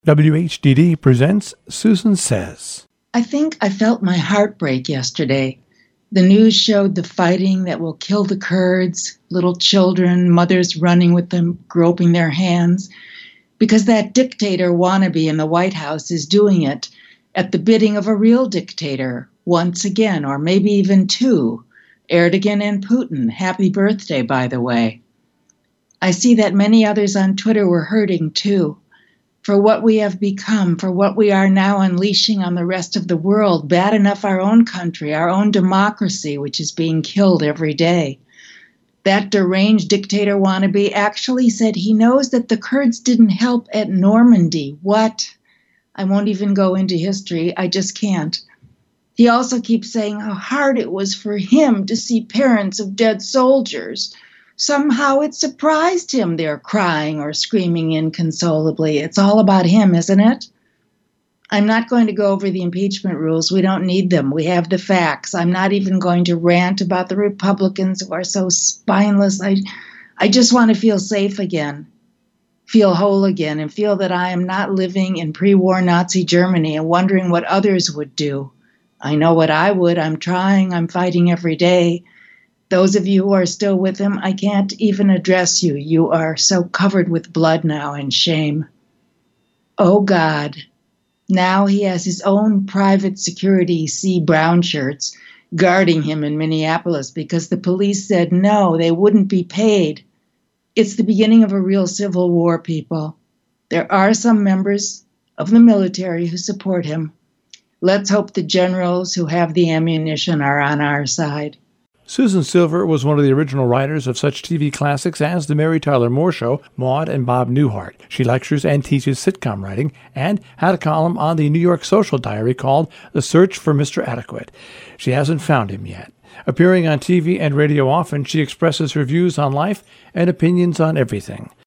WHDD presents Susan Says. I think I felt my heart break yesterday. The news showed the fighting that will kill the Kurds, little children, mothers running with them, groping their hands, because that dictator wannabe in the White House is doing it at the bidding of a real dictator, once again, or maybe even two, Erdogan and Putin. Happy birthday, by the way. I see that many others on Twitter were hurting too. For what we have become, for what we are now unleashing on the rest of the world, bad enough our own country, our own democracy, which is being killed every day. That deranged dictator wannabe actually said he knows that the Kurds didn't help at Normandy. What? I won't even go into history. I just can't. He also keeps saying how hard it was for him to see parents of dead soldiers. Somehow it surprised him they're crying or screaming inconsolably. It's all about him, isn't it? I'm not going to go over the impeachment rules. We don't need them. We have the facts. I'm not even going to rant about the Republicans who are so spineless. I just want to feel safe again, feel whole again, and feel that I am not living in pre-war Nazi Germany and wondering what others would do. I know what I would. I'm trying. I'm fighting every day. Those of you who are still with him, I can't even address you. You are so covered with blood now and shame. Oh, God. Now he has his own private security C. brown shirts guarding him in Minneapolis because the police said no, they wouldn't be paid. It's the beginning of a real civil war, people. There are some members of the military who support him. Let's hope the generals who have the ammunition are on our side. Susan Silver was one of the original writers of such TV classics as The Mary Tyler Moore Show, Maude and Bob Newhart. She lectures and teaches sitcom writing and had a column on the New York Social Diary called The Search for Mr. Adequate. She hasn't found him yet. Appearing on TV and radio often, she expresses her views on life and opinions on everything.